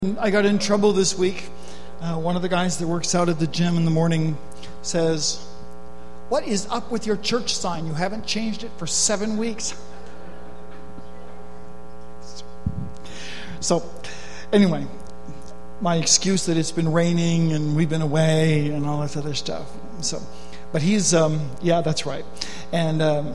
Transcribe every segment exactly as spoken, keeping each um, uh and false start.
I got in trouble this week. Uh, one of the guys that works out at the gym in the morning says, "What is up with your church sign? You haven't changed it for seven weeks." So, anyway, my excuse that it's been raining and we've been away and all this other stuff. So, but he's, um, yeah, that's right. And, um,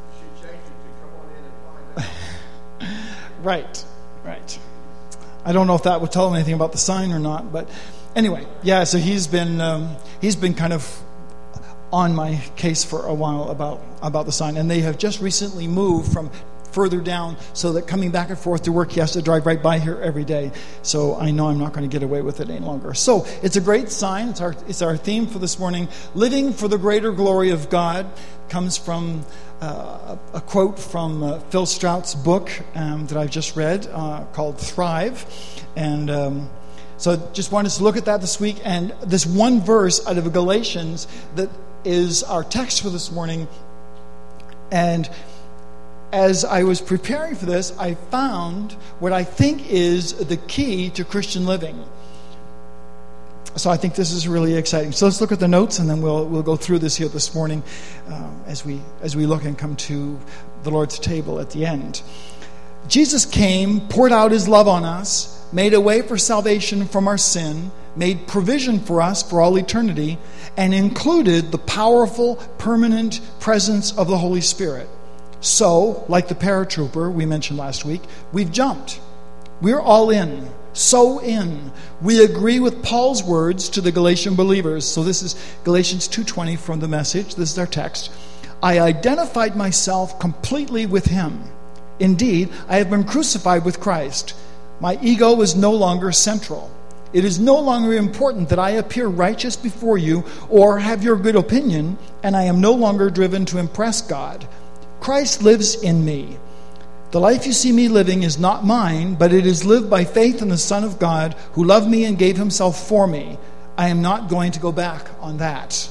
right, right. I don't know if that would tell him anything about the sign or not, but anyway, yeah. So he's been um, he's been kind of on my case for a while about about the sign, and they have just recently moved from further down, so that coming back and forth to work, he has to drive right by here every day. So I know I'm not going to get away with it any longer. So it's a great sign. It's our it's our theme for this morning. Living for the greater glory of God comes from uh, a, a quote from uh, Phil Strout's book um, that I've just read uh, called Thrive. And um, so just wanted us to look at that this week. And this one verse out of Galatians that is our text for this morning. And as I was preparing for this, I found what I think is the key to Christian living. So I think this is really exciting. So let's look at the notes, and then we'll we'll go through this here this morning uh, as we as we look and come to the Lord's table at the end. Jesus came, poured out his love on us, made a way for salvation from our sin, made provision for us for all eternity, and included the powerful, permanent presence of the Holy Spirit. So, like the paratrooper we mentioned last week, we've jumped. We're all in. So in. We agree with Paul's words to the Galatian believers. So this is Galatians two twenty from the Message. This is our text. I identified myself completely with him. Indeed, I have been crucified with Christ. My ego is no longer central. It is no longer important that I appear righteous before you or have your good opinion, and I am no longer driven to impress God. Christ lives in me. The life you see me living is not mine, but it is lived by faith in the Son of God who loved me and gave himself for me. I am not going to go back on that.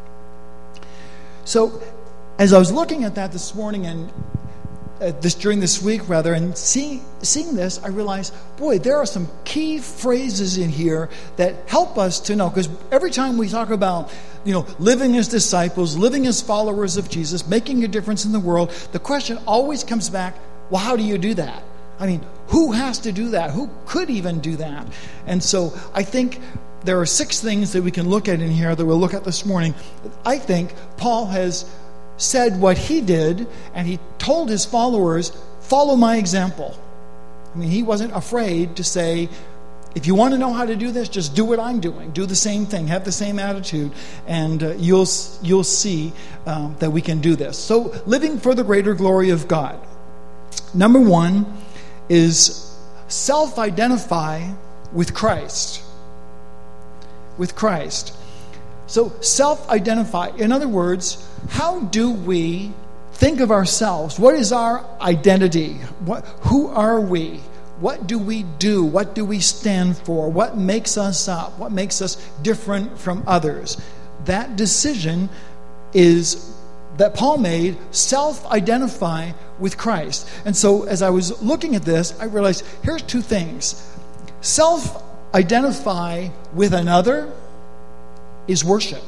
So, as I was looking at that this morning and uh, this during this week rather, and seeing seeing this, I realized, boy, there are some key phrases in here that help us to know. Because every time we talk about, you know, living as disciples, living as followers of Jesus, making a difference in the world, the question always comes back, well, how do you do that? I mean, who has to do that? Who could even do that? And so I think there are six things that we can look at in here that we'll look at this morning. I think Paul has said what he did, and he told his followers, follow my example. I mean, he wasn't afraid to say, if you want to know how to do this, just do what I'm doing. Do the same thing. Have the same attitude, and uh, you'll you'll see um, that we can do this. So, living for the greater glory of God. Number one is self-identify with Christ. With Christ. So, self-identify. In other words, how do we think of ourselves? What is our identity? What? Who are we? What do we do? What do we stand for? What makes us up? What makes us different from others? That decision is that Paul made, self-identify with Christ. And so as I was looking at this, I realized here's two things. Self-identify with another is worship.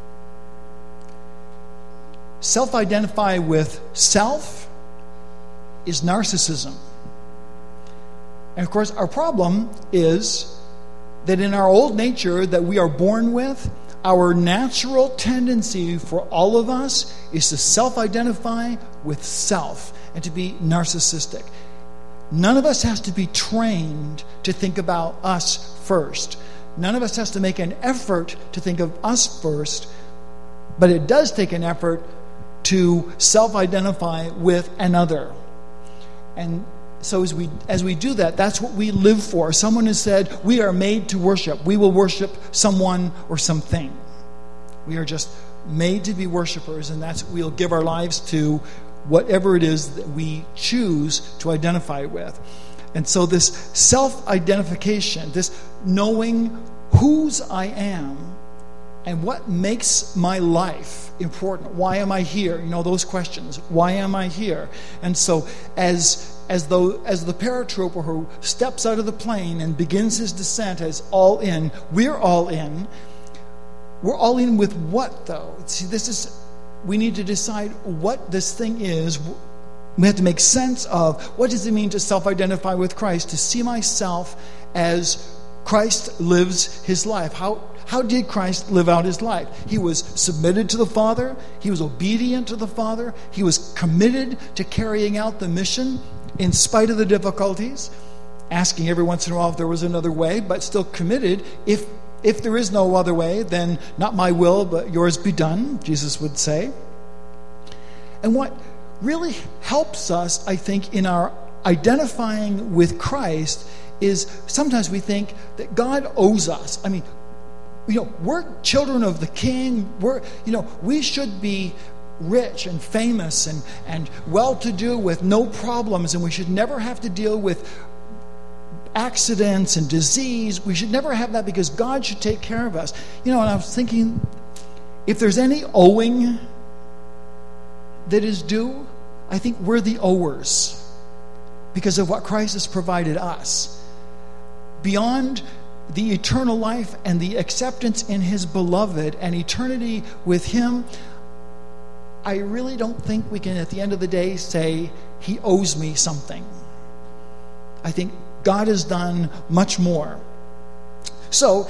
Self-identify with self is narcissism. And of course, our problem is that in our old nature that we are born with, our natural tendency for all of us is to self-identify with self and to be narcissistic. None of us has to be trained to think about us first. None of us has to make an effort to think of us first, but it does take an effort to self-identify with another. And so as we as we do that, that's what we live for. Someone has said, we are made to worship. We will worship someone or something. We are just made to be worshipers, and that's we'll give our lives to whatever it is that we choose to identify with. And so this self-identification, this knowing whose I am and what makes my life important. Why am I here? You know, those questions. Why am I here? And so as as though as the paratrooper who steps out of the plane and begins his descent as all in. We're all in. We're all in with what, though? See, this is, we need to decide what this thing is. We have to make sense of what does it mean to self-identify with Christ, to see myself as Christ lives his life. How, how did Christ live out his life? He was submitted to the Father. He was obedient to the Father. He was committed to carrying out the mission in spite of the difficulties, asking every once in a while if there was another way, but still committed. If If there is no other way, then not my will, but yours be done, Jesus would say. And what really helps us, I think, in our identifying with Christ is sometimes we think that God owes us. I mean, you know, we're children of the King. We're, you know, we should be rich and famous and, and well-to-do with no problems, and we should never have to deal with accidents and disease. We should never have that because God should take care of us. You know, and I was thinking, if there's any owing that is due, I think we're the owers because of what Christ has provided us. Beyond the eternal life and the acceptance in his beloved and eternity with him, I really don't think we can at the end of the day say he owes me something. I think God has done much more. So,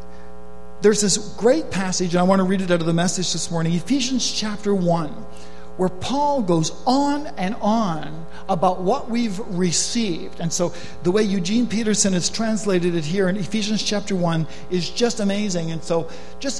there's this great passage, and I want to read it out of the Message this morning, Ephesians chapter one, where Paul goes on and on about what we've received. And so, the way Eugene Peterson has translated it here in Ephesians chapter one is just amazing. And so, just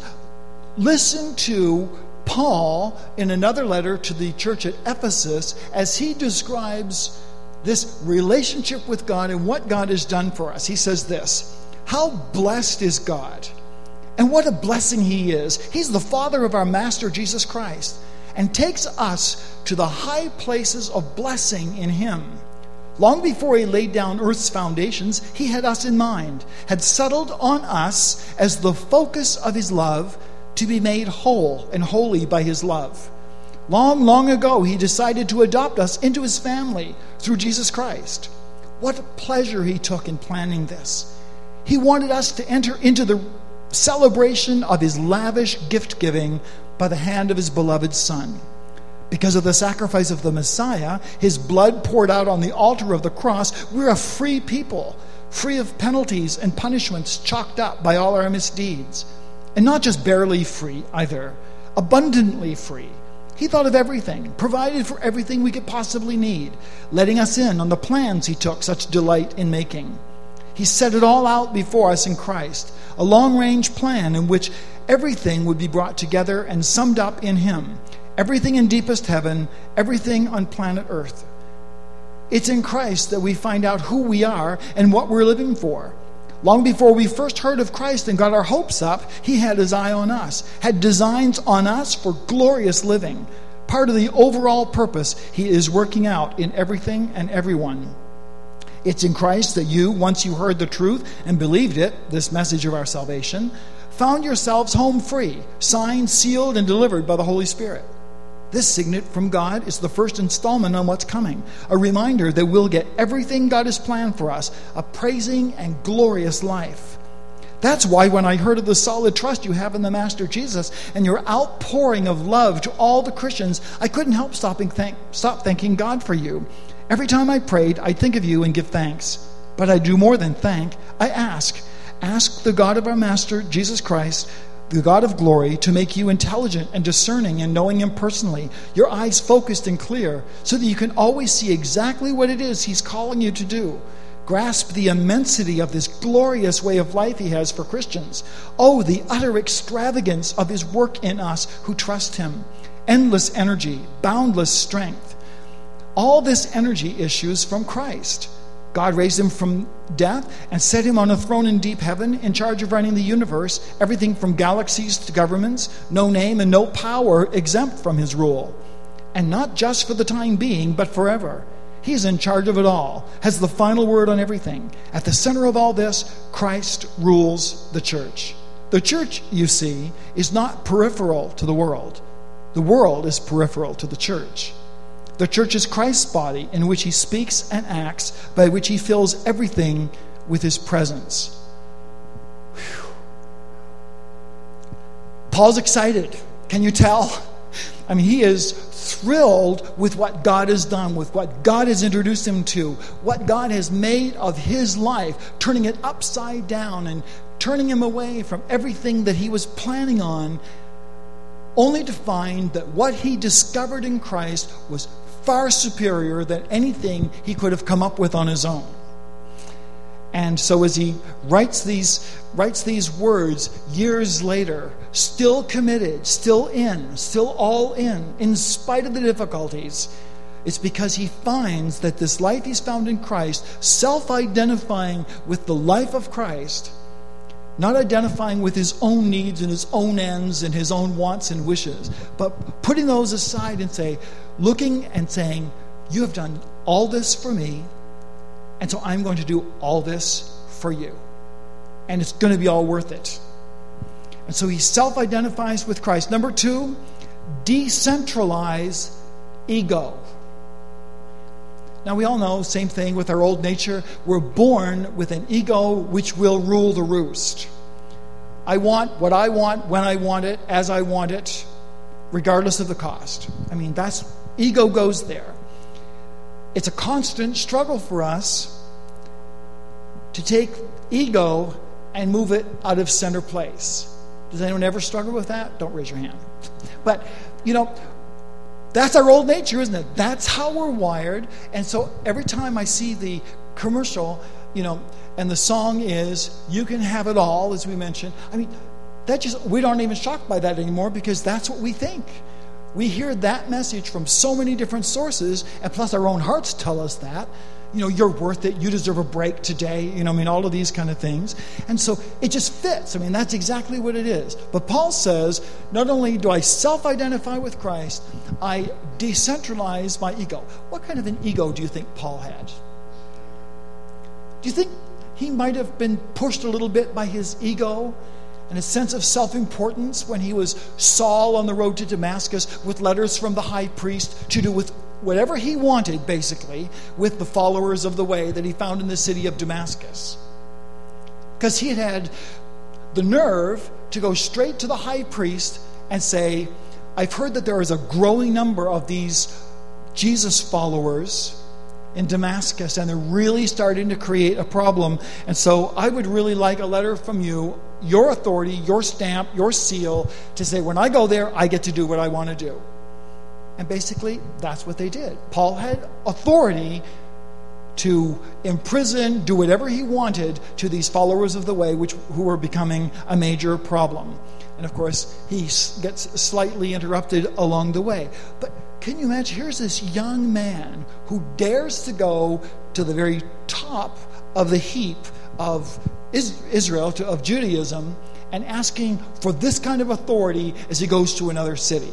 listen to Paul in another letter to the church at Ephesus as he describes this relationship with God and what God has done for us. He says this: how blessed is God, and what a blessing he is. He's the Father of our Master Jesus Christ, and takes us to the high places of blessing in him. Long before he laid down earth's foundations, he had us in mind, had settled on us as the focus of his love, to be made whole and holy by his love. Long, long ago, he decided to adopt us into his family through Jesus Christ. What pleasure he took in planning this. He wanted us to enter into the celebration of his lavish gift-giving by the hand of his beloved Son. Because of the sacrifice of the Messiah, his blood poured out on the altar of the cross, we're a free people, free of penalties and punishments chalked up by all our misdeeds. And not just barely free either, abundantly free. He thought of everything, provided for everything we could possibly need, letting us in on the plans he took such delight in making. He set it all out before us in Christ, a long-range plan in which everything would be brought together and summed up in him. Everything in deepest heaven, everything on planet Earth. It's in Christ that we find out who we are and what we're living for. Long before we first heard of Christ and got our hopes up, he had his eye on us, had designs on us for glorious living. Part of the overall purpose he is working out in everything and everyone. It's in Christ that you, once you heard the truth and believed it, this message of our salvation, found yourselves home free, signed, sealed, and delivered by the Holy Spirit. This signet from God is the first installment on what's coming, a reminder that we'll get everything God has planned for us, a praising and glorious life. That's why when I heard of the solid trust you have in the Master Jesus and your outpouring of love to all the Christians, I couldn't help stopping thank, stop thanking God for you. Every time I prayed, I'd think of you and give thanks. But I do more than thank, I ask. Ask the God of our Master Jesus Christ, the God of glory, to make you intelligent and discerning and knowing him personally, your eyes focused and clear, so that you can always see exactly what it is he's calling you to do. Grasp the immensity of this glorious way of life he has for Christians. Oh, the utter extravagance of his work in us who trust him. Endless energy, boundless strength. All this energy issues from Christ. God raised him from death and set him on a throne in deep heaven, in charge of running the universe, everything from galaxies to governments, no name and no power exempt from his rule. And not just for the time being, but forever. He's in charge of it all, has the final word on everything. At the center of all this, Christ rules the church. The church, you see, is not peripheral to the world. The world is peripheral to the church. The church is Christ's body, in which he speaks and acts, by which he fills everything with his presence. Whew. Paul's excited. Can you tell? I mean, he is thrilled with what God has done, with what God has introduced him to, what God has made of his life, turning it upside down and turning him away from everything that he was planning on, only to find that what he discovered in Christ was far superior than anything he could have come up with on his own. And so as he writes these writes these words years later, still committed, still in, still all in, in spite of the difficulties, it's because he finds that this life he's found in Christ, self-identifying with the life of Christ, not identifying with his own needs and his own ends and his own wants and wishes, but putting those aside and say, looking and saying, you have done all this for me, and so I'm going to do all this for you. And it's going to be all worth it. And so he self-identifies with Christ. Number two, decentralize ego. Now we all know, same thing with our old nature. We're born with an ego which will rule the roost. I want what I want, when I want it, as I want it, regardless of the cost. I mean, that's ego goes there. It's a constant struggle for us to take ego and move it out of center place. Does anyone ever struggle with that? Don't raise your hand. But, you know, that's our old nature, isn't it? That's how we're wired. And so every time I see the commercial, you know, and the song is, you can have it all, as we mentioned. I mean, that just, we aren't even shocked by that anymore because that's what we think. We hear that message from so many different sources, and plus our own hearts tell us that. You know, you're worth it, you deserve a break today, you know, I mean, all of these kind of things. And so it just fits. I mean, that's exactly what it is. But Paul says, not only do I self-identify with Christ, I decentralize my ego. What kind of an ego do you think Paul had? Do you think he might have been pushed a little bit by his ego and a sense of self-importance when he was Saul on the road to Damascus with letters from the high priest to do with whatever he wanted, basically, with the followers of the way that he found in the city of Damascus? Because he had had the nerve to go straight to the high priest and say, I've heard that there is a growing number of these Jesus followers in Damascus, and they're really starting to create a problem. And so I would really like a letter from you, your authority, your stamp, your seal, to say when I go there, I get to do what I want to do. And basically, that's what they did. Paul had authority to imprison, do whatever he wanted to these followers of the way, which who were becoming a major problem. And of course, he gets slightly interrupted along the way. But can you imagine, here's this young man who dares to go to the very top of the heap of Israel, of Judaism, and asking for this kind of authority as he goes to another city.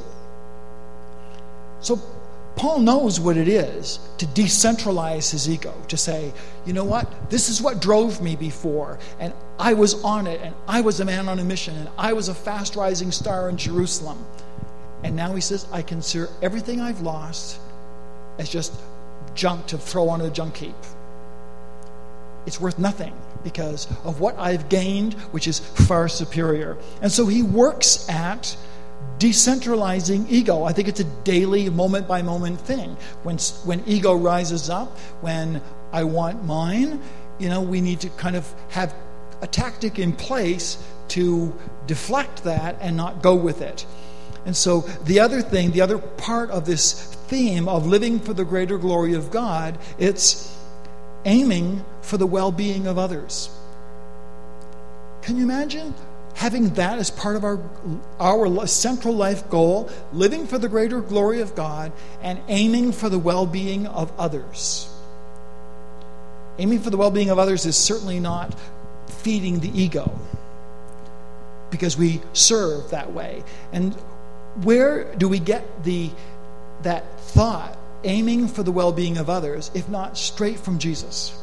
So Paul knows what it is to decentralize his ego, to say, you know what, this is what drove me before, and I was on it, and I was a man on a mission, and I was a fast rising star in Jerusalem. And now he says, I consider everything I've lost as just junk to throw on a junk heap. It's worth nothing because of what I've gained, which is far superior. And so he works at decentralizing ego. I think it's a daily, moment-by-moment thing. When when ego rises up, when I want mine, you know, we need to kind of have a tactic in place to deflect that and not go with it. And so the other thing, the other part of this theme of living for the greater glory of God, it's aiming for the well-being of others. Can you imagine having that as part of our our central life goal, living for the greater glory of God and aiming for the well-being of others? Aiming for the well-being of others is certainly not feeding the ego, because we serve that way. And where do we get the that thought, aiming for the well-being of others, if not straight from Jesus?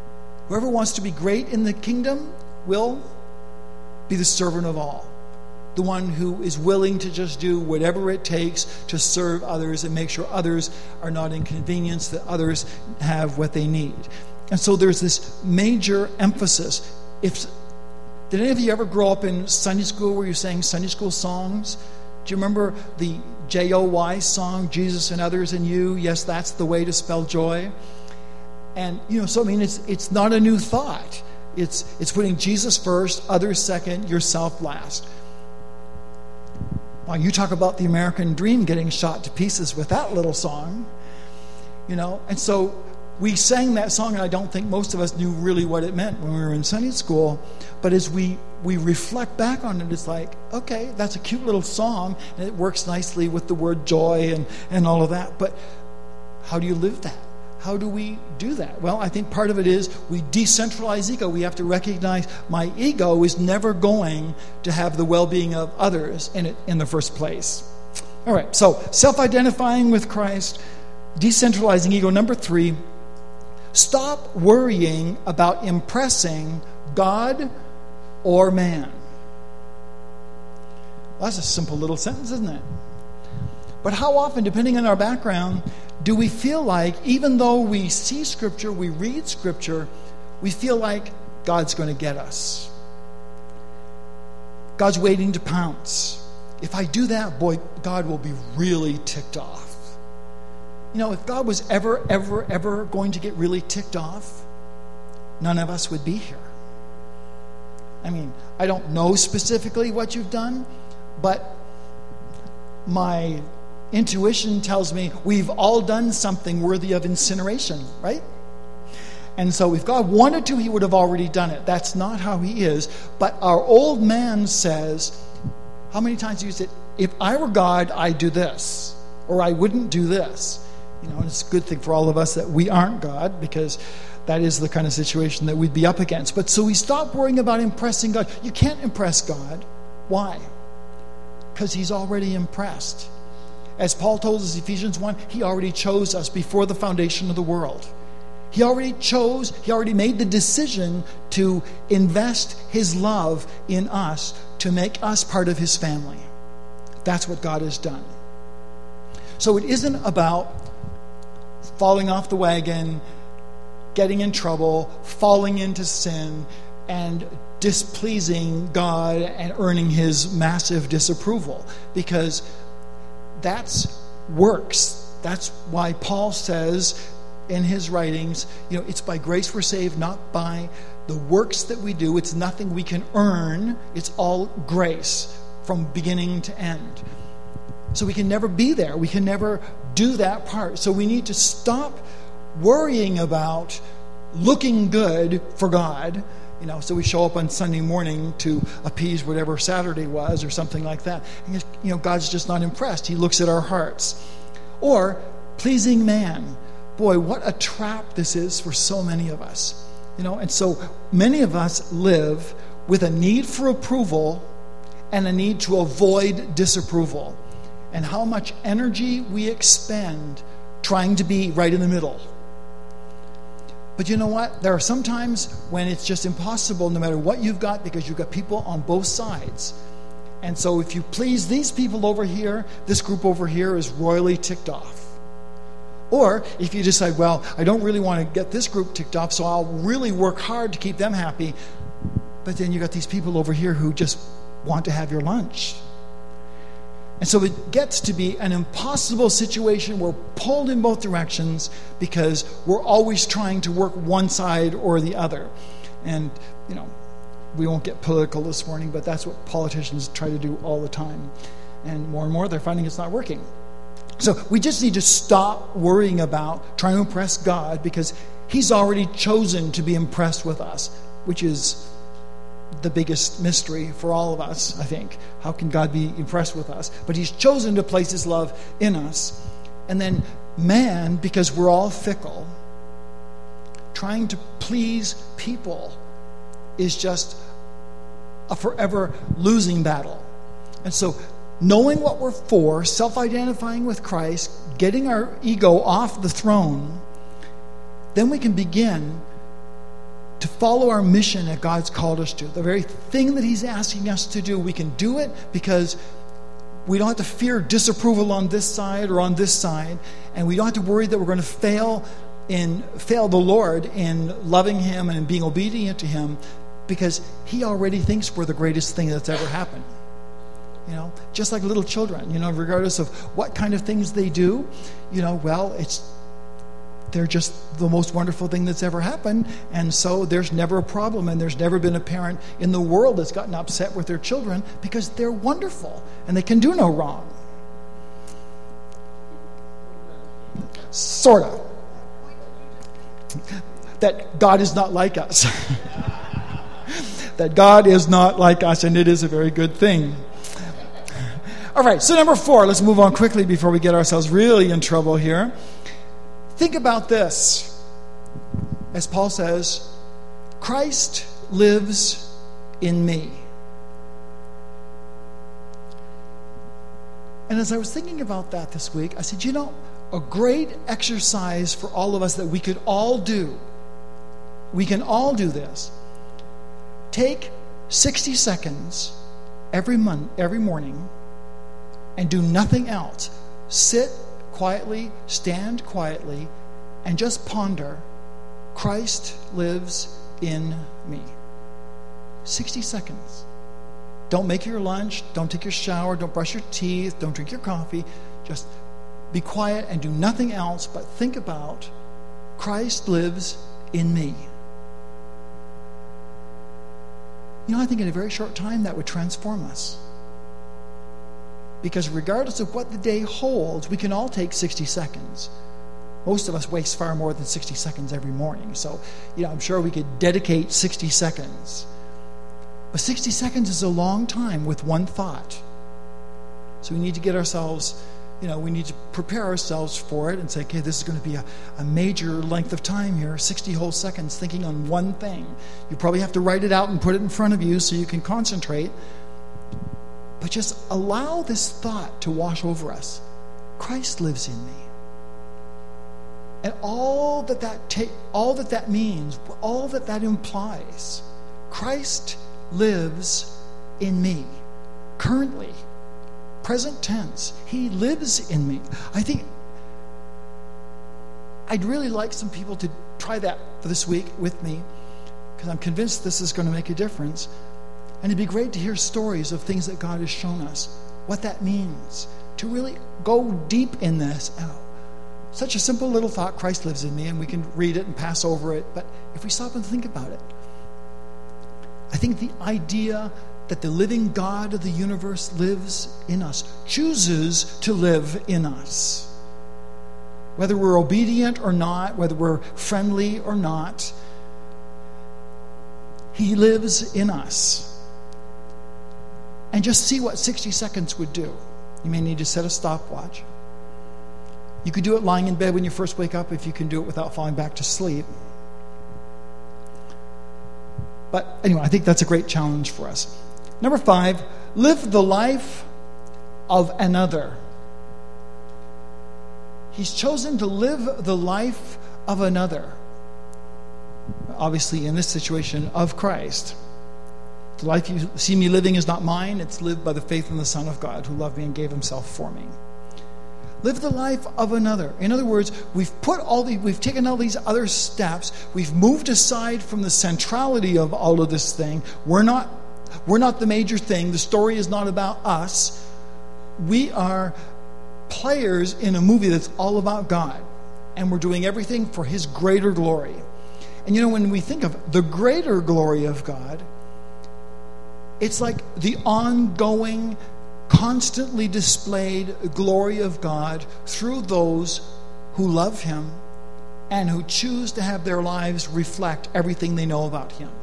Whoever wants to be great in the kingdom will be the servant of all. the one who is willing to just do whatever it takes to serve others and make sure others are not inconvenienced, that others have what they need. And so there's this major emphasis. If Did any of you ever grow up in Sunday school where you sang Sunday school songs? Do you remember the J O Y song, Jesus and Others and You? Yes, that's the way to spell joy. And, you know, so I mean, it's it's not a new thought. It's it's putting Jesus first, others second, yourself last. Well, you talk about the American dream getting shot to pieces with that little song, you know. And so we sang that song, and I don't think most of us knew really what it meant when we were in Sunday school. But as we, we reflect back on it, it's like, okay, that's a cute little song, and it works nicely with the word joy and, and all of that. But how do you live that? How do we do that? Well, I think part of it is we decentralize ego. We have to recognize my ego is never going to have the well-being of others in it in the first place. All right, so self-identifying with Christ, decentralizing ego. Number three, stop worrying about impressing God or man. Well, that's a simple little sentence, isn't it? But how often, depending on our background, do we feel like, even though we see Scripture, we read Scripture, we feel like God's going to get us? God's waiting to pounce. If I do that, boy, God will be really ticked off. You know, if God was ever, ever, ever going to get really ticked off, none of us would be here. I mean, I don't know specifically what you've done, but my intuition tells me we've all done something worthy of incineration, right? And so if God wanted to, he would have already done it. That's not how he is. But our old man says, how many times do you say, if I were God, I'd do this, or I wouldn't do this? You know, and it's a good thing for all of us that we aren't God, because that is the kind of situation that we'd be up against. But so we stop worrying about impressing God. You can't impress God. Why? Because he's already impressed. As Paul told us in Ephesians one, he already chose us before the foundation of the world. He already chose, he already made the decision to invest his love in us to make us part of his family. That's what God has done. So it isn't about falling off the wagon, getting in trouble, falling into sin, and displeasing God and earning his massive disapproval, because that's works. That's why Paul says in his writings, you know, it's by grace we're saved, not by the works that we do. It's nothing we can earn. It's all grace from beginning to end. So we can never be there. We can never do that part. So we need to stop worrying about looking good for God. You know, so we show up on Sunday morning to appease whatever Saturday was or something like that. And, you know, God's just not impressed. He looks at our hearts. Or pleasing man. Boy, what a trap this is for so many of us. You know, and so many of us live with a need for approval and a need to avoid disapproval. And how much energy we expend trying to be right in the middle. But you know what? There are some times when it's just impossible, no matter what you've got, because you've got people on both sides. And so if you please these people over here, this group over here is royally ticked off. Or if you decide, well, I don't really want to get this group ticked off, so I'll really work hard to keep them happy. But then you got these people over here who just want to have your lunch. And so it gets to be an impossible situation. We're pulled in both directions because we're always trying to work one side or the other. And, you know, we won't get political this morning, but that's what politicians try to do all the time. And more and more they're finding it's not working. So we just need to stop worrying about trying to impress God, because he's already chosen to be impressed with us, which is the biggest mystery for all of us, I think. How can God be impressed with us? But he's chosen to place his love in us. And then man, because we're all fickle, trying to please people is just a forever losing battle. And so knowing what we're for, self-identifying with Christ, getting our ego off the throne, then we can begin to follow our mission that God's called us to. The very thing that he's asking us to do, we can do it because we don't have to fear disapproval on this side or on this side, and we don't have to worry that we're going to fail in fail the Lord in loving him and in being obedient to him, because he already thinks we're the greatest thing that's ever happened. You know, just like little children, you know, regardless of what kind of things they do, you know, well, it's they're just the most wonderful thing that's ever happened. And so there's never a problem, and there's never been a parent in the world that's gotten upset with their children because they're wonderful and they can do no wrong. Sort of. That God is not like us. That God is not like us, and it is a very good thing. All right, so number four, let's move on quickly before we get ourselves really in trouble here. Think about this. As Paul says, Christ lives in me. And as I was thinking about that this week, I said, you know, a great exercise for all of us that we could all do, we can all do this. Take sixty seconds every month, every morning, and do nothing else. Sit quietly, stand quietly, and just ponder, Christ lives in me. sixty seconds. Don't make your lunch, don't take your shower, don't brush your teeth, don't drink your coffee. Just be quiet and do nothing else but think about, Christ lives in me. You know, I think in a very short time that would transform us. Because regardless of what the day holds, we can all take sixty seconds. Most of us waste far more than sixty seconds every morning. So, you know, I'm sure we could dedicate sixty seconds. But sixty seconds is a long time with one thought. So we need to get ourselves, you know, we need to prepare ourselves for it and say, okay, this is going to be a, a major length of time here, sixty whole seconds thinking on one thing. You probably have to write it out and put it in front of you so you can concentrate. But just allow this thought to wash over us. Christ lives in me. And all that that ta- all that that means, all that that implies, Christ lives in me. Currently, present tense, he lives in me. I think I'd really like some people to try that for this week with me, because I'm convinced this is going to make a difference. And it'd be great to hear stories of things that God has shown us, what that means, to really go deep in this. Oh, such a simple little thought, Christ lives in me, and we can read it and pass over it. But if we stop and think about it, I think the idea that the living God of the universe lives in us, chooses to live in us. Whether we're obedient or not, whether we're friendly or not, he lives in us. And just see what sixty seconds would do. You may need to set a stopwatch. You could do it lying in bed when you first wake up if you can do it without falling back to sleep. But anyway, I think that's a great challenge for us. Number five, live the life of another. He's chosen to live the life of another. Obviously, in this situation, of Christ. The life you see me living is not mine. It's lived by the faith in the Son of God who loved me and gave himself for me. Live the life of another. In other words, we've put all the, we've taken all these other steps. We've moved aside from the centrality of all of this thing. We're not, we're not the major thing. The story is not about us. We are players in a movie that's all about God. And we're doing everything for his greater glory. And you know, when we think of the greater glory of God, it's like the ongoing, constantly displayed glory of God through those who love him and who choose to have their lives reflect everything they know about him.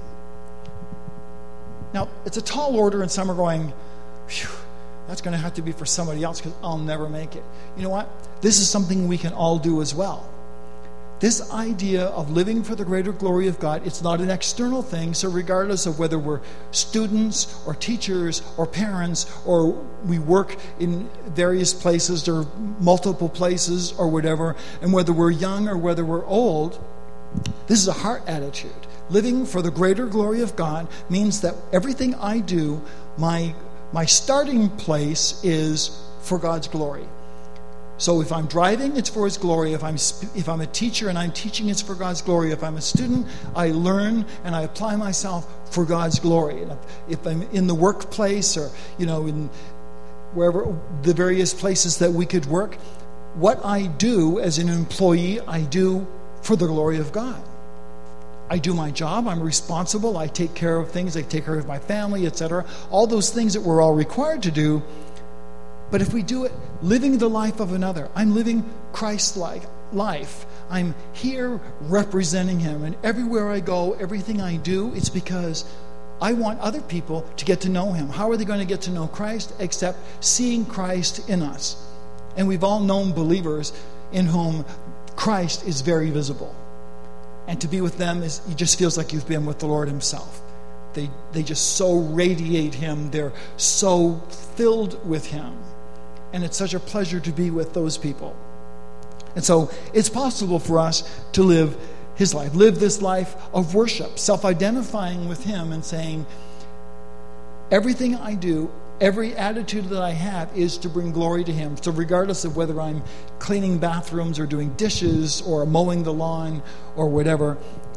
Now, it's a tall order, and some are going, phew, that's going to have to be for somebody else because I'll never make it. You know what? This is something we can all do as well. This idea of living for the greater glory of God, it's not an external thing. So regardless of whether we're students or teachers or parents or we work in various places or multiple places or whatever, and whether we're young or whether we're old, this is a heart attitude. living for the greater glory of God means that everything I do, my my starting place is for God's glory. So if I'm driving, it's for His glory. If I'm if I'm a teacher and I'm teaching, it's for God's glory. If I'm a student, I learn and I apply myself for God's glory. And if, if I'm in the workplace, or you know, in wherever the various places that we could work, what I do as an employee, I do for the glory of God. I do my job. I'm responsible. I take care of things. I take care of my family, et cetera. All those things that we're all required to do. But if we do it living the life of another, I'm living Christ-like life. I'm here representing Him. And everywhere I go, everything I do, it's because I want other people to get to know Him. How are they going to get to know Christ except seeing Christ in us? And we've all known believers in whom Christ is very visible. And to be with them, is it just feels like you've been with the Lord Himself. They, they just so radiate Him. They're so filled with Him. And it's such a pleasure to be with those people. And so it's possible for us to live His life, live this life of worship, self-identifying with Him and saying, everything I do, every attitude that I have is to bring glory to Him. So regardless of whether I'm cleaning bathrooms or doing dishes or mowing the lawn or whatever,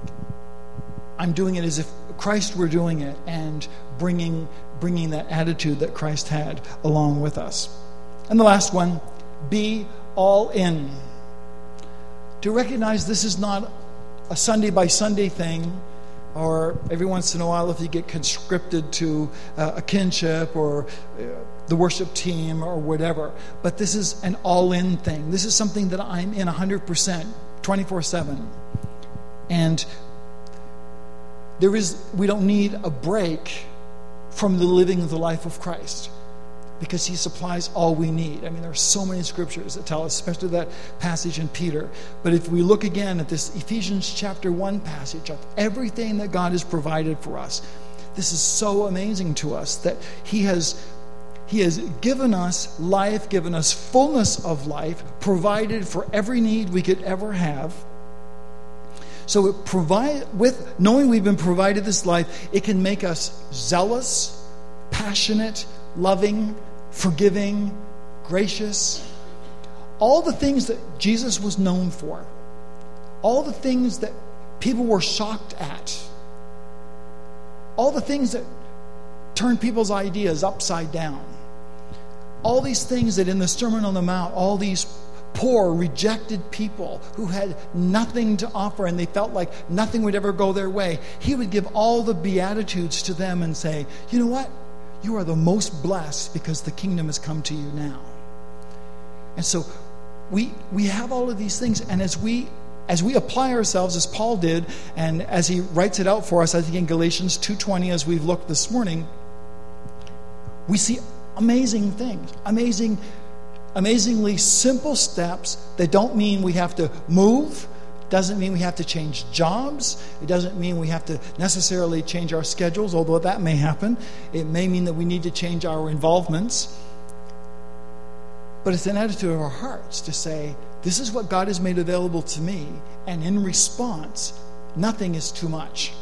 I'm doing it as if Christ were doing it and bringing, bringing that attitude that Christ had along with us. And the last one, be all in. To recognize this is not a Sunday by Sunday thing, or every once in a while if you get conscripted to uh, a kinship or uh, the worship team or whatever. But this is an all-in thing. This is something that I'm in one hundred percent, twenty-four seven. And there is, we don't need a break from the living of the life of Christ, because He supplies all we need. I mean, there are so many scriptures that tell us, especially that passage in Peter. But if we look again at this Ephesians chapter one passage of everything that God has provided for us, this is so amazing to us that He has He has given us life, given us fullness of life, provided for every need we could ever have. So it provide, with knowing we've been provided this life, it can make us zealous, passionate, loving, forgiving, gracious. All the things that Jesus was known for. All the things that people were shocked at. All the things that turned people's ideas upside down. All these things that in the Sermon on the Mount, all these poor, rejected people who had nothing to offer and they felt like nothing would ever go their way, He would give all the Beatitudes to them and say, you know what? You are the most blessed because the kingdom has come to you now. And so we we have all of these things, and as we as we apply ourselves, as Paul did, and as he writes it out for us, I think in Galatians two twenty, as we've looked this morning, we see amazing things, amazing, amazingly simple steps that don't mean we have to move. Doesn't mean we have to change jobs. It doesn't mean we have to necessarily change our schedules, although that may happen. It may mean that we need to change our involvements. But it's an attitude of our hearts to say, this is what God has made available to me, and in response, nothing is too much.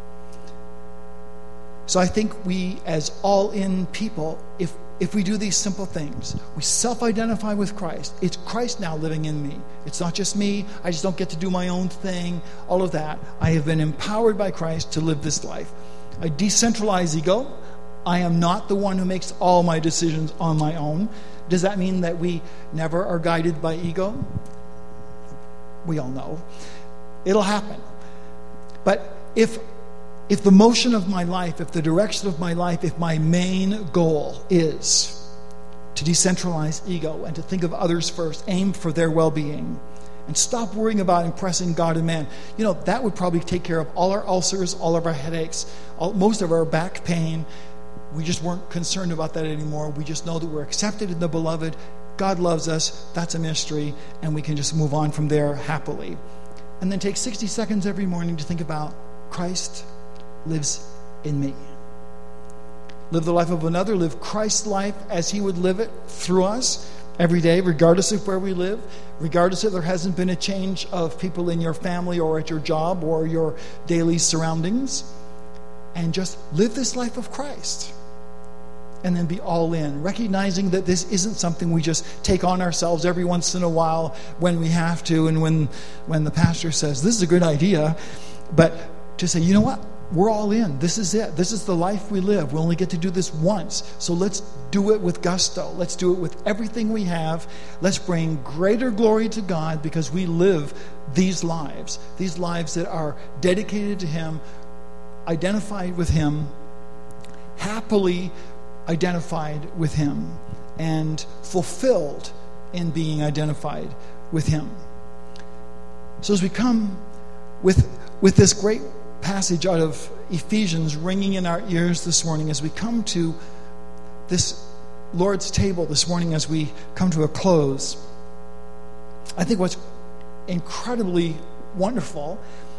So I think we, as all-in people, if if we do these simple things, we self-identify with Christ. It's Christ now living in me. It's not just me. I just don't get to do my own thing. All of that. I have been empowered by Christ to live this life. I decentralize ego. I am not the one who makes all my decisions on my own. Does that mean that we never are guided by ego? We all know. It'll happen. But if If the motion of my life, if the direction of my life, if my main goal is to decentralize ego and to think of others first, aim for their well-being, and stop worrying about impressing God and man, you know, that would probably take care of all our ulcers, all of our headaches, all, most of our back pain. We just weren't concerned about that anymore. We just know that we're accepted in the beloved. God loves us. That's a mystery. And we can just move on from there happily. And then take sixty seconds every morning to think about Christ lives in me. Live the life of another. Live Christ's life as He would live it through us. every day, regardless of where we live, regardless if there hasn't been a change of people in your family or at your job or your daily surroundings, and just live this life of Christ. And then be all in, recognizing that this isn't something we just take on ourselves every once in a while when we have to, and when when the pastor says, this is a good idea, but to say, you know what? We're all in. This is it. This is the life we live. We only get to do this once. So let's do it with gusto. Let's do it with everything we have. Let's bring greater glory to God because we live these lives, these lives that are dedicated to Him, identified with Him, happily identified with Him, and fulfilled in being identified with Him. So as we come with, with this great passage out of Ephesians ringing in our ears this morning, as we come to this Lord's table this morning, as we come to a close, I think what's incredibly wonderful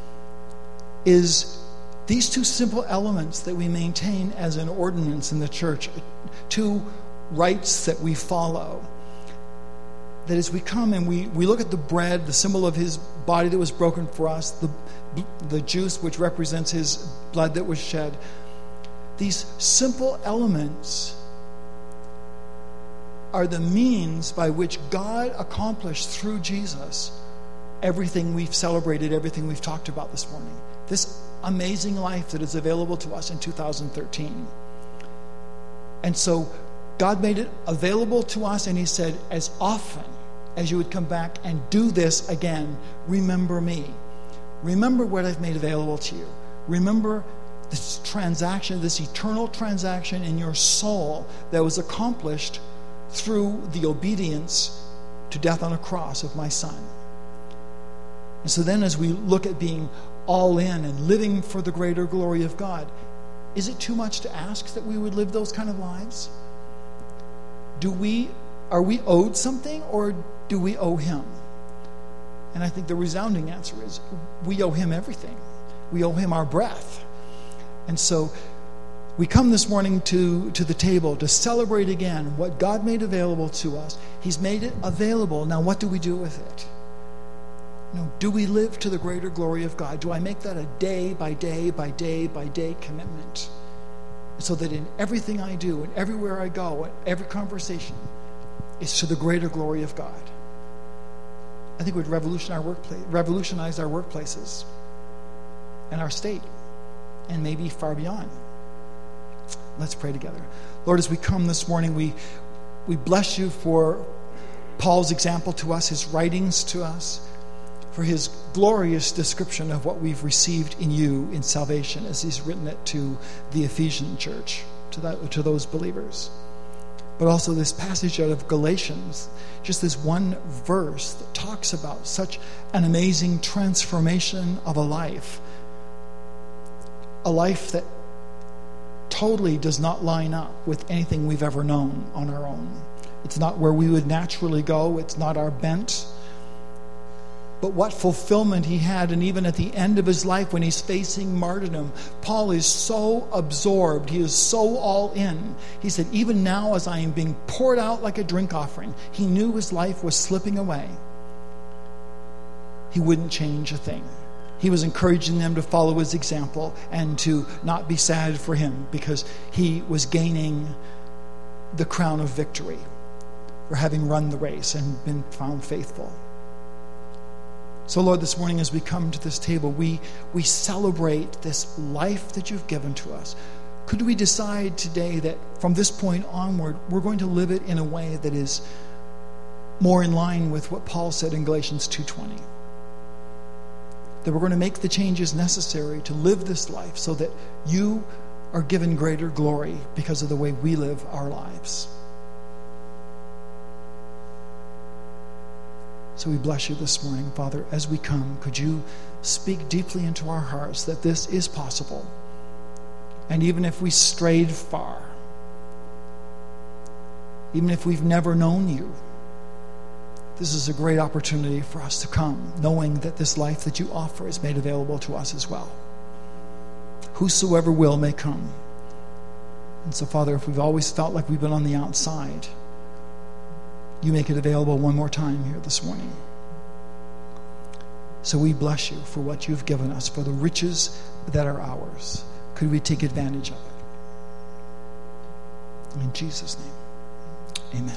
is these two simple elements that we maintain as an ordinance in the church, two rites that we follow. That as we come and we, we look at the bread, the symbol of His body that was broken for us, the, the juice which represents His blood that was shed, these simple elements are the means by which God accomplished through Jesus everything we've celebrated, everything we've talked about this morning. This amazing life that is available to us in two thousand thirteen. And so God made it available to us, and He said, as often as you would come back and do this again, remember me. Remember what I've made available to you. Remember this transaction, this eternal transaction in your soul that was accomplished through the obedience to death on a cross of my Son. And so then as we look at being all in and living for the greater glory of God, is it too much to ask that we would live those kind of lives? Do we, are we owed something, or do we owe Him? And I think the resounding answer is we owe Him everything. We owe Him our breath. And so we come this morning to, to the table to celebrate again what God made available to us. He's made it available. Now what do we do with it? You know, do we live to the greater glory of God? Do I make that a day by day by day by day commitment? So that in everything I do and everywhere I go and every conversation, it's to the greater glory of God. I think it would revolutionize our workplace, revolutionize our workplaces and our state, and maybe far beyond. Let's pray together. Lord, as we come this morning, we we bless You for Paul's example to us, his writings to us, for his glorious description of what we've received in You in salvation, as he's written it to the Ephesian church, to that, to those believers. But also this passage out of Galatians, just this one verse that talks about such an amazing transformation of a life. A life that totally does not line up with anything we've ever known on our own. It's not where we would naturally go. It's not our bent. But what fulfillment he had, and even at the end of his life when he's facing martyrdom, Paul is so absorbed, he is so all in. He said, even now as I am being poured out like a drink offering, he knew his life was slipping away. He wouldn't change a thing. He was encouraging them to follow his example and to not be sad for him, because he was gaining the crown of victory for having run the race and been found faithful. So, Lord, this morning as we come to this table, we, we celebrate this life that You've given to us. Could we decide today that from this point onward, we're going to live it in a way that is more in line with what Paul said in Galatians two twenty? That we're going to make the changes necessary to live this life so that You are given greater glory because of the way we live our lives. So we bless You this morning, Father. As we come, could You speak deeply into our hearts that this is possible. And even if we strayed far, even if we've never known You, this is a great opportunity for us to come, knowing that this life that You offer is made available to us as well. Whosoever will may come. And so, Father, if we've always felt like we've been on the outside, you make it available one more time here this morning. So we bless you for what you've given us, for the riches that are ours. Could we take advantage of it? In Jesus' name, amen.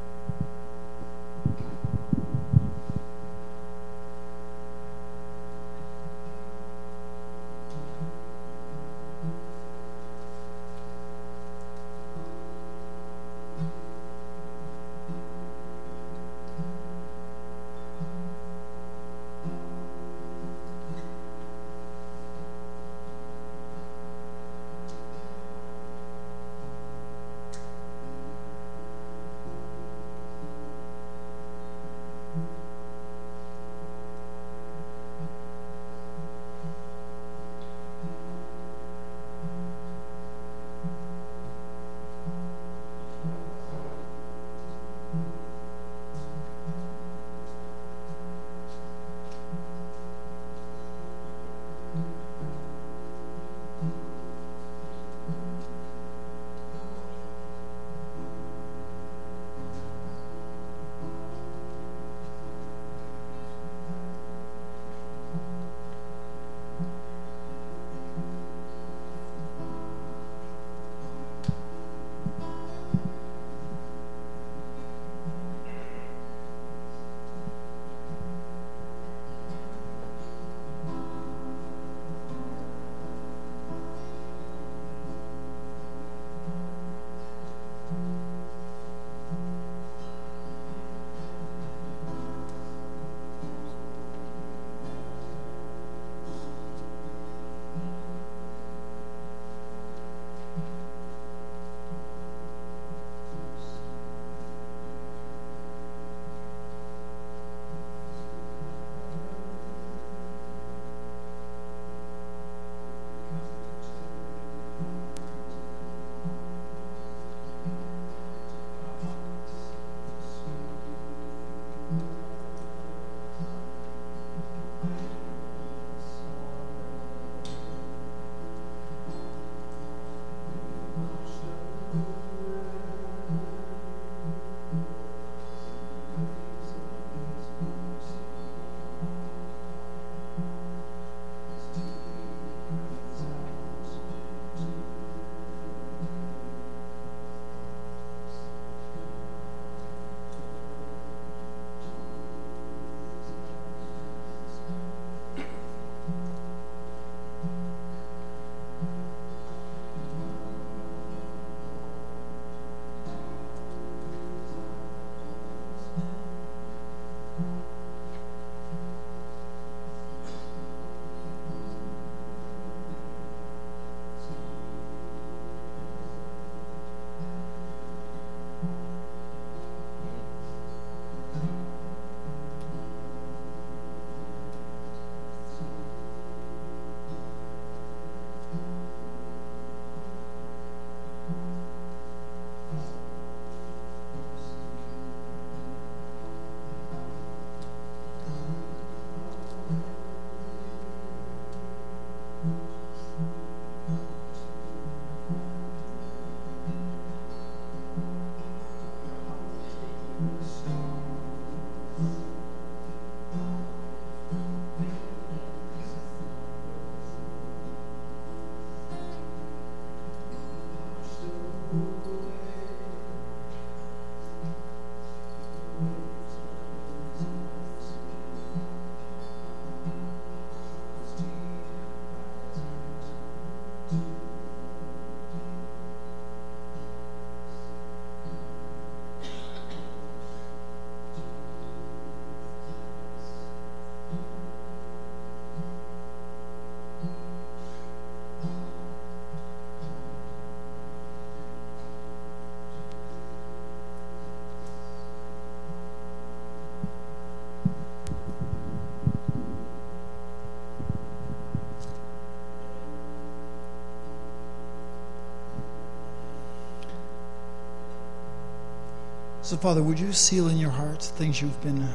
So, Father, would you seal in your heart things you've been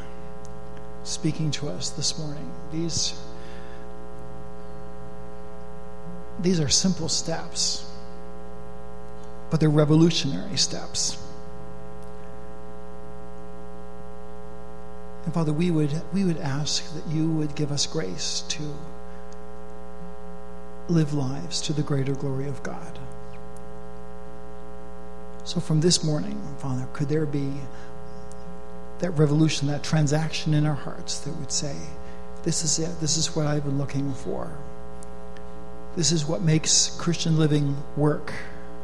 speaking to us this morning? These, these are simple steps, but they're revolutionary steps. And Father, we would we would ask that you would give us grace to live lives to the greater glory of God. So from this morning, Father, could there be that revolution, that transaction in our hearts that would say, this is it, this is what I've been looking for. This is what makes Christian living work.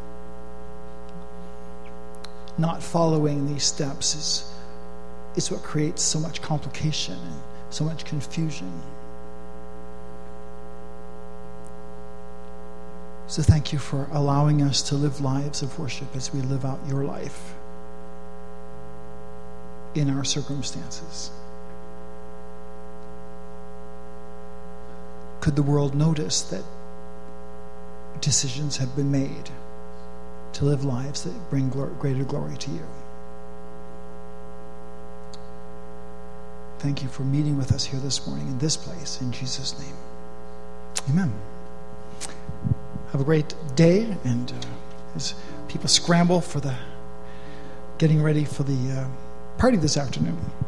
Not following these steps is, is what creates so much complication and so much confusion. So thank you for allowing us to live lives of worship as we live out your life in our circumstances. Could the world notice that decisions have been made to live lives that bring glor- greater glory to you? Thank you for meeting with us here this morning in this place, in Jesus' name. Amen. Have a great day, and uh, as people scramble for the getting ready for the uh, party this afternoon.